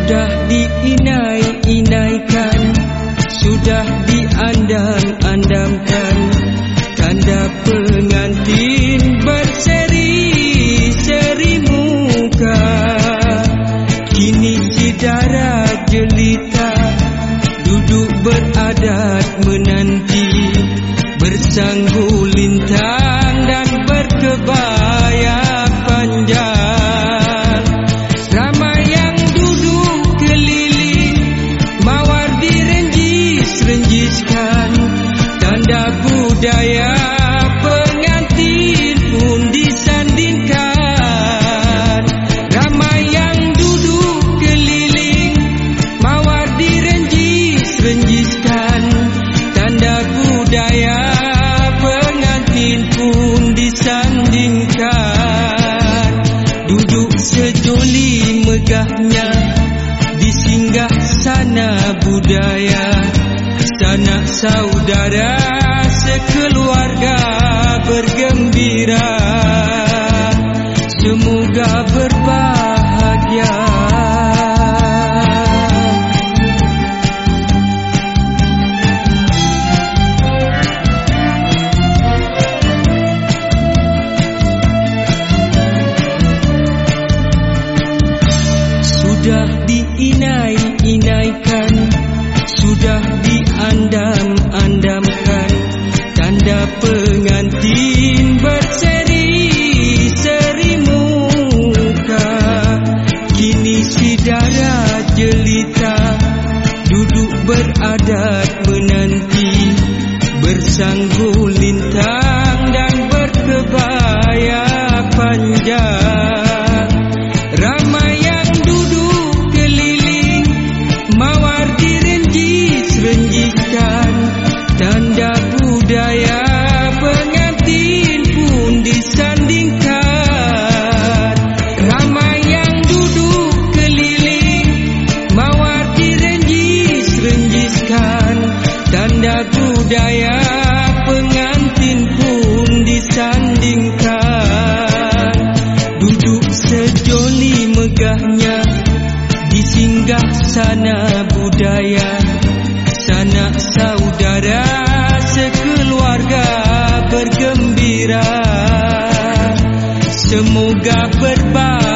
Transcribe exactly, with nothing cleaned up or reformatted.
Sudah diinai-inaikan, sudah diandam-andamkan, tanda pengantin berseri-seri muka. Kini si darah jelita duduk beradat menanti, bersanggu lintang dan berkebaya panjang. Ramai yang duduk keliling, mawar direnjis-renjiskan, tanda budaya pengantin pun disandingkan. Ramai yang duduk keliling, mawar direnjis-renjiskan, tanda budaya pengantin pun disandingkan. Duduk sejoli megahnya di singgah sana budaya, sanak saudara sekeluarga bergembira, semoga berbahagia. Sudah diinai-inaikan, sudah diandam-andamkan, tanda pengantin berseri-seri muka. Kini si darah jelita duduk beradat menanti, bersanggu lintang dan berkebaya panjang. Ramai yang duduk keliling, mawar direnjis-renjiskan, tanda budaya pengantin pun disandingkan. Ramai yang duduk keliling, mawar direnjis-renjiskan, tanda budaya pengantin pun disandingkan. Duduk sejoli megahnya di singgah sana budaya, sanak saudara sekeluarga bergembira, semoga berbahagia.